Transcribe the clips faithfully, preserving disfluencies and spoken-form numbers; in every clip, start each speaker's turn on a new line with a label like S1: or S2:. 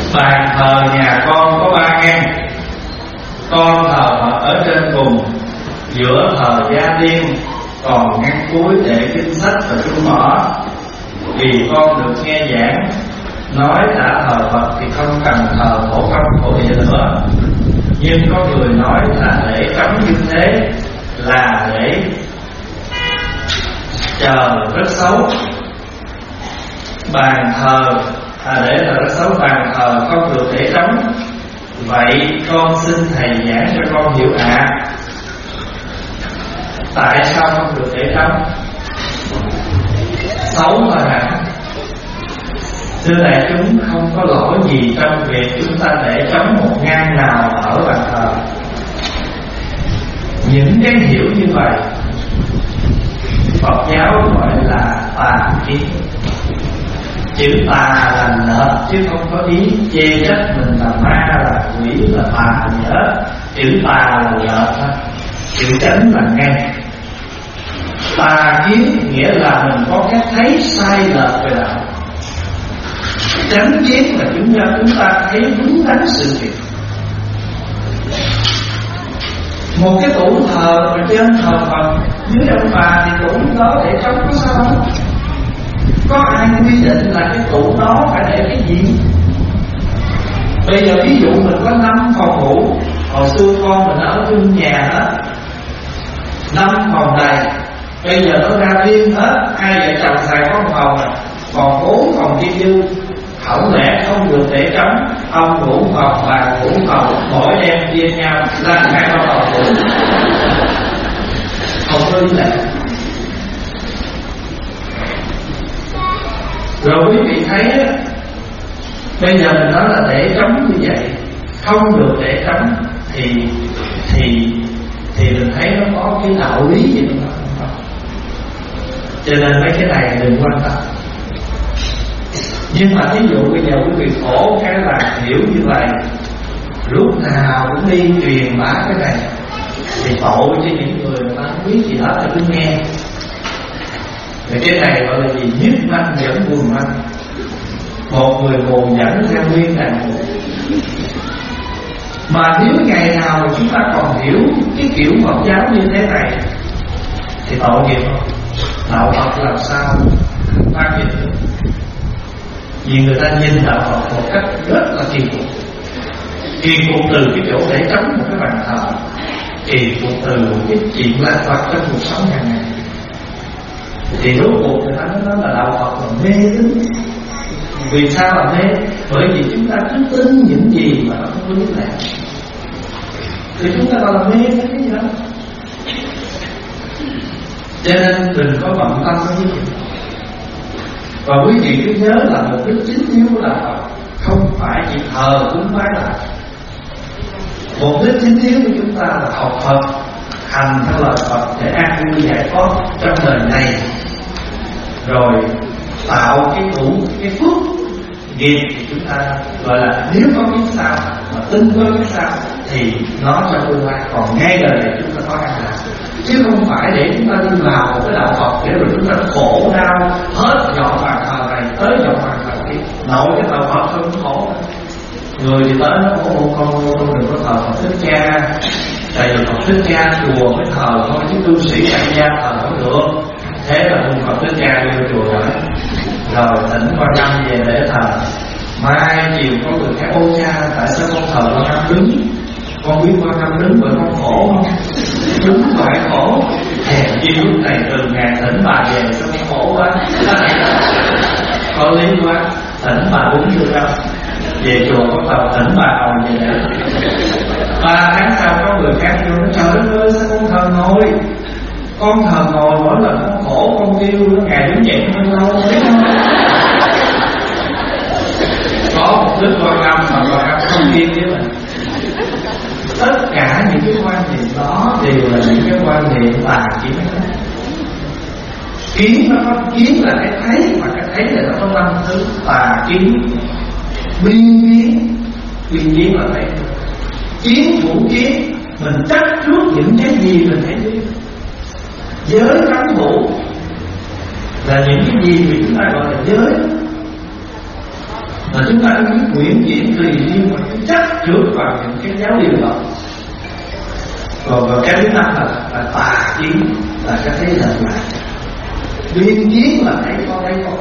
S1: Bàn thờ nhà con có ba ngăn, con thờ Phật ở trên cùng, giữa thờ gia tiên, còn ngăn cuối để kinh sách và chú mỏ. Vì con được nghe giảng nói đã thờ Phật thì không cần thờ thổ công thổ địa nữa. Nhưng có người nói là để cấm như thế là để chờ rất xấu. Bàn thờ à, để là rất xấu, bàn thờ không được để trống. Vậy con xin thầy giảng cho con hiểu ạ. À, tại sao không được để trống? Xấu mà hả? Thưa đại chúng, không có lỗi gì trong việc chúng ta để trống một ngăn nào ở bàn thờ. Những cái hiểu như vậy Phật giáo gọi là tà kiến. Chữ tà là lợt chứ không có ý chê trách mình là ma, là quỷ, là tà gì hết. Chữ tà là lợt thôi, chữ chánh là ngăn. Tà kiến nghĩa là mình có cái thấy sai lệch về đạo. Chánh kiến là chúng ta chúng ta thấy đúng đắn sự việc. Một cái tủ thờ ở trên thờ Phật, dưới ông bà thì tủ đó để trống có sao không? Có ai quy định là cái tủ đó phải để cái gì? Bây giờ ví dụ mình có năm phòng ngủ, hồi xưa con mình ở chung nhà đó, năm phòng đầy, bây giờ nó ra riêng hết, hai vợ chồng xài có một phòng, còn bốn phòng kia dư. Không lẽ không được để trống? Ông ngủ phòng, bà ngủ phòng, mỗi đêm chia nhau ra hai ba phòng ngủ. Không có lý lẽ. Rồi quý vị thấy á, bây giờ mình nói là để trống như vậy, không được để trống thì thì thì mình thấy nó có cái đạo lý gì đó không? Cho nên mấy cái này đừng quan tâm. Nhưng mà thí dụ bây giờ quý vị khổ cái là hiểu như vậy, lúc nào cũng đi truyền bá cái này thì tội cho những người mà không biết gì hết thì cứ nghe. Thì cái này gọi là gì? Nhất manh dẫn buồn manh. Một người mù dẫn theo nguyên đàn mù. Mà nếu ngày nào mà chúng ta còn hiểu cái kiểu Phật giáo như thế này thì tội nghiệp không? Đạo Phật làm sao phát triển được? Vì người ta nhìn đạo Phật một cách rất là kỳ cục. Kỳ cục từ cái chỗ để trống một cái bàn thờ, kỳ cục từ một cái chuyện lặt vặt trong cuộc sống hàng ngày. Thì rốt cuộc người ta nói là đạo Phật là mê tín. Vì sao là mê? Bởi vì chúng ta cứ tin những gì mà nó không có lý lẽ, thì chúng ta gọi là mê cái gì đó. Cho nên đừng có bận tâm với cái gì. Và quý vị cứ nhớ là mục đích chính yếu của đạo Phật không phải chỉ thờ cúng bái lại. Mục đích chính yếu của chúng ta là học Phật, hành theo lời Phật để an vui giải thoát trong đời này, rồi tạo cái đủ cái phước nghiệp thì chúng ta gọi là nếu có biết sao mà tin có biết sao thì nó trong tương lai, còn ngay đời này chúng ta có an lạc, chứ không phải để chúng ta đi vào một cái đạo Phật để rồi chúng ta khổ đau hết dọn bàn thờ này tới dọn bàn thờ kia. Nội cái đạo Phật không khổ. Người thì tới nó khổ một con con đừng có thờ Phật Thích Ca, tại vì Phật Thích Ca chùa mới thờ thôi, chứ tu sĩ tại gia thờ không được. Thế là ông Phật Thích Ca đưa chùa rồi, rồi thỉnh qua năm về để thờ. Mai chiều có người khác ô cha tại sao con thờ qua năm đứng? Con biết qua năm đứng bởi con khổ không? Đứng phải khổ. Hèn chi lúc này từ ngày thỉnh bà về sao con khổ quá. Có lý quá. Thỉnh bà đúng chưa đâu. Về chùa có tàu thỉnh bà hầu về để. Ba tháng sau có người khác vô nói trời đất ơi sao con thờ ngồi? Con thờ ngồi mỗi lần con khổ con kêu nó ngày đứng dậy không lâu biết không? Có một đức quan âm mà quan âm không kiên với mình. Tất cả những cái quan niệm đó đều là những cái quan niệm tà kiến. Kiến nó có kiến là cái thấy, mà cái thấy là nó có năm thứ: tà kiến, biên kiến. Biên kiến là thấy, kiến thủ kiến, mình chấp trước những cái gì mình thấy biết. Giới cấm thủ là những cái gì thì chúng ta gọi là giới. là chúng ta biết nguyện chuyển tùy duyên và cái chấp trước vào những cái giáo điều đó. Còn vào cái thứ năm là, là tà kiến, là cái thế lệch lạc. Biên kiến là thấy có thấy không.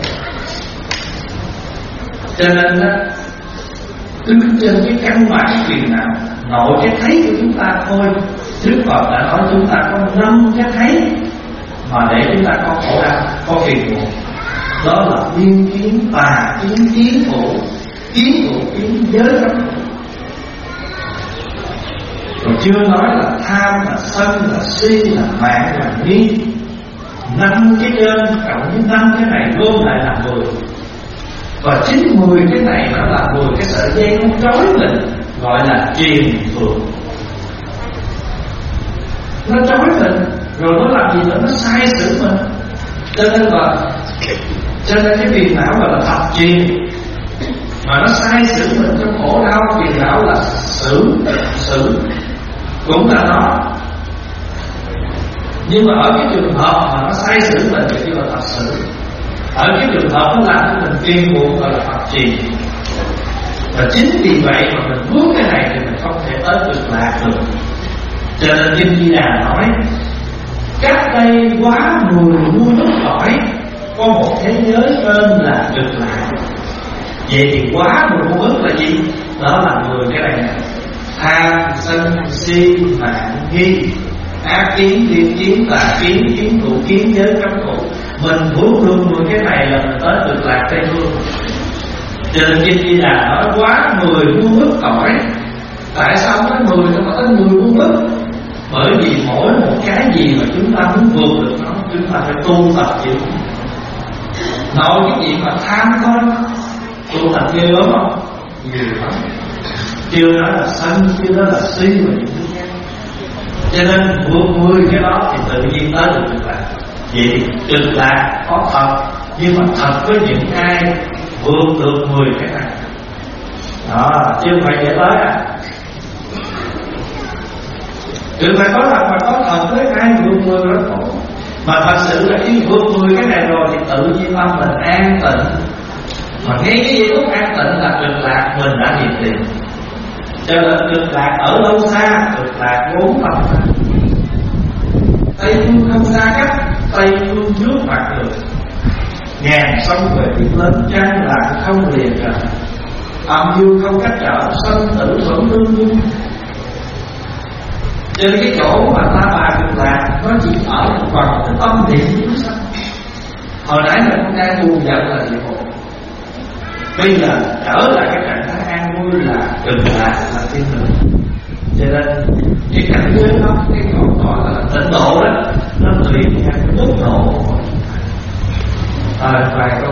S1: Cho nên đó, đứng trên cái căn bản cái phiền não nội cái thấy của chúng ta thôi. Đức Phật đã nói chúng ta có năm cái thấy mà để chúng ta có khổ đau, có phiền muộn. Đó là biên kiến, tà kiến, kiến thủ, kiến thủ, kiến giới cấm. Còn chưa nói là tham, là sân, là si, là mạng, là nghi. Năm cái trên cộng với năm cái này gom lại là mười. Và chính mười cái này nó là mười cái sợi dây nó trói mình, gọi là triền phượng. Nó trói mình, rồi nó làm gì nữa, nó sai sử mình. Cho nên là Cho nên cái phiền não gọi là thập triền, mà nó sai sử mình trong khổ đau. Phiền não là xử, xử cũng là nó. Nhưng mà ở cái trường hợp mà nó sai sử mình thì kêu là thật sự. Ở cái trường hợp nó làm cho mình phiền muộn gọi là thập triền. Và chính vì vậy mà mình muốn cái này thì mình không thể tới cực lạc được. Cho nên Kinh Di Đà nói cách đây quá mười muôn nước cõi có một thế giới tên là cực lạc. Vậy thì quá mười muôn ức là gì? Đó là mười cái này: tham, sân, si, mạng, nghi, ác kiến, thiên kiến, tà kiến, kiến thủ, kiến giới cấm thủ. Mình muốn luôn mười cái này là mình tới cực lạc Tây Phương. Cho nên Kinh Di Đà nói quá mười muôn ức cõi. Tại sao nói mười nó tới mười muôn ức? Bởi vì mỗi một cái gì mà chúng ta muốn vượt được nó, chúng ta phải tu tập chịu. Nội cái gì mà tham thôi, tu tập ghê lắm không? Nhiều lắm. Chưa nói là sân, chưa nói là si và những thứ khác. Cho nên vượt mười cái đó thì tự nhiên tới được cực lạc. Vậy thì cực lạc có thật, nhưng mà thật với những ai vượt được mười cái này. Đó, chứ không phải dễ tới à. Cực lạc có thật mà có thật với ai vượt mười rất khổ. Mà thật sự là khi vượt mười cái này rồi thì tự nhiên tâm mình an tịnh. Mà ngay cái giây phút an tịnh là cực lạc mình đã hiện tiền. Cho nên cực lạc ở đâu xa? Cực lạc bốn tầng. Tây phương không xa cách, Tây phương trước mặt được. Ngàn sông về biển lớn, trăng lặng không lìa trời. Âm dương không cách trở, sanh tử vẫn tương dung. Cho nên cái chỗ mà ta bà cực lạc nó chỉ ở một phần cái tâm niệm chúng sanh. Hồi nãy mình cũng đang buồn giận là địa ngục, bây giờ trở lại cái trạng thái an vui là cực lạc, là thiên đường. Cho nên cái cảnh giới đó, cái còn gọi là tịnh độ đó, nó tùy theo cái mức độ. À, vài